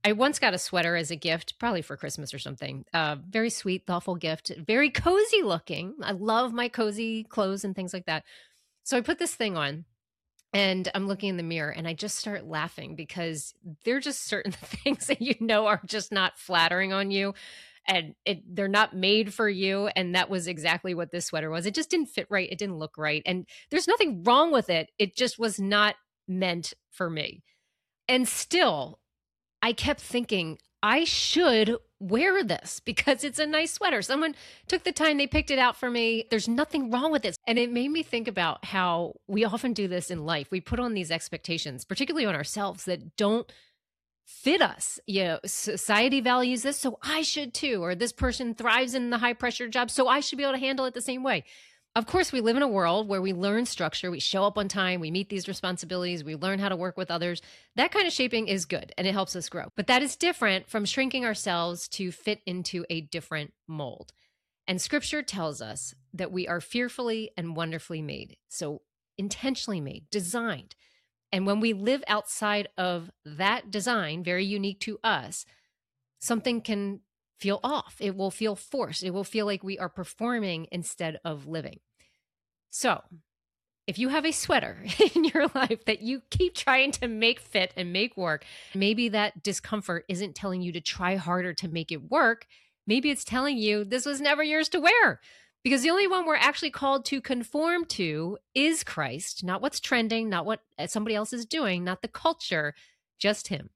I once got a sweater as a gift, probably for Christmas or something. Very sweet, thoughtful gift, very cozy looking. I love my cozy clothes and things like that. So I put this thing on and I'm looking in the mirror and I just start laughing because there are just certain things that are just not flattering on you and they're not made for you. And that was exactly what this sweater was. It just didn't fit right. It didn't look right. And there's nothing wrong with it. It just was not meant for me. And still, I kept thinking, I should wear this because it's a nice sweater. Someone took the time, they picked it out for me. There's nothing wrong with this. And it made me think about how we often do this in life. We put on these expectations, particularly on ourselves, that don't fit us. Society values this, so I should too. Or this person thrives in the high pressure job, so I should be able to handle it the same way. Of course, we live in a world where we learn structure, we show up on time, we meet these responsibilities, we learn how to work with others. That kind of shaping is good and it helps us grow. But that is different from shrinking ourselves to fit into a different mold. And scripture tells us that we are fearfully and wonderfully made. So intentionally made, designed. And when we live outside of that design, very unique to us, something can feel off. It will feel forced. It will feel like we are performing instead of living. So if you have a sweater in your life that you keep trying to make fit and make work, maybe that discomfort isn't telling you to try harder to make it work. Maybe it's telling you this was never yours to wear. Because the only one we're actually called to conform to is Christ, not what's trending, not what somebody else is doing, not the culture, just him.